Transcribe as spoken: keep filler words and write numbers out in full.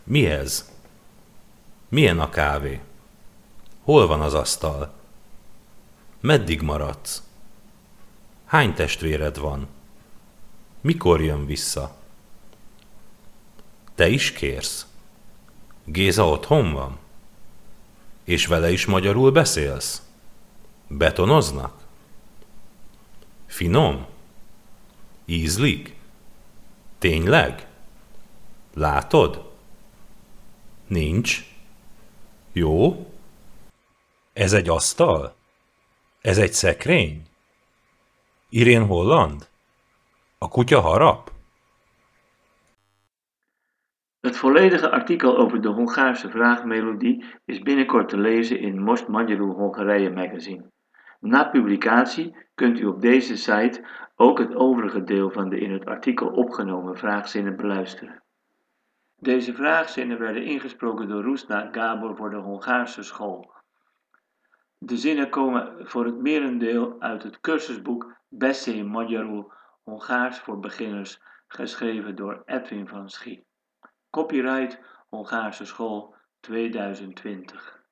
Mi ez? Milyen a kávé? Hol van az asztal? Meddig maradsz? Hány testvéred van? Mikor jön vissza? Te is kérsz? Géza otthon van? És vele is magyarul beszélsz? Betonoznak? Finom? Ízlik? Tényleg? Látod? Nincs? Jó? Ez egy asztal? Ez egy szekrény? Irén Holland? A kutya harap? Het volledige artikel over de Hongaarse vraagmelodie is binnenkort te lezen in Most Magyarul Hongarije magazine. Na publicatie kunt u op deze site ook het overige deel van de in het artikel opgenomen vraagzinnen beluisteren. Deze vraagzinnen werden ingesproken door Rusna Gabor voor de Hongaarse school. De zinnen komen voor het merendeel uit het cursusboek Beszélj Magyarul Hongaars voor beginners, geschreven door Edwin van Schie. Copyright Hongaarse School tweeduizend twintig.